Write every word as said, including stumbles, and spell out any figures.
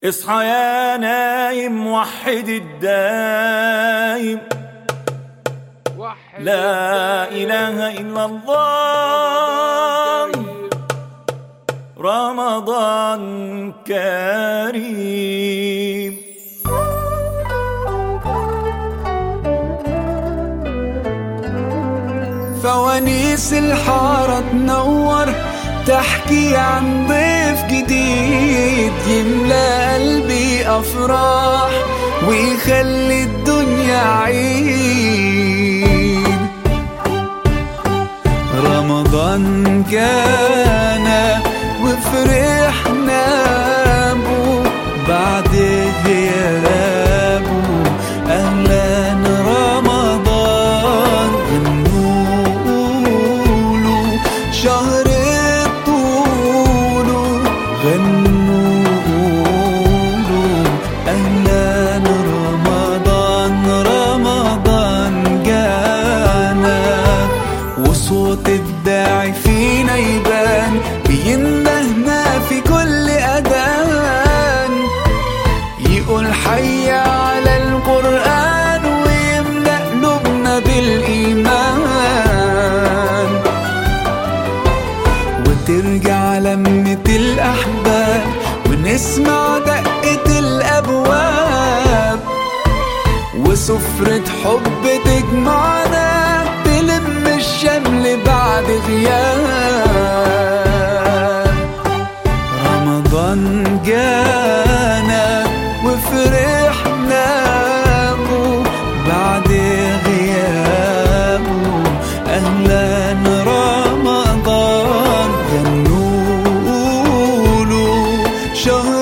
اصحى يا نايم وحد الدايم، لا إله إلا الله، رمضان كريم. فوانيس الحارة تنور، تحكي عن ضيف جديد يملى قلبي أفراح ويخلي الدنيا عيد. رمضان جانا وفرحنا بو بعد غيابه، أهلا رمضان غنوله شهر غنوله أهلا رمضان. رمضان جانا وصوت الداعي فينا يبان، بيندهنا في كل أذان، يقول حي على القرآن ويملأ قلوبنا بالإيمان، وترجع لمة الأحباب ونسمع دقة الأبواب، وسفرة حب تجمعنا تلم الشمل بعد غياب. رمضان جانا وفرحنا بو بعد غيابه، أهلا رمضان غنوله شهر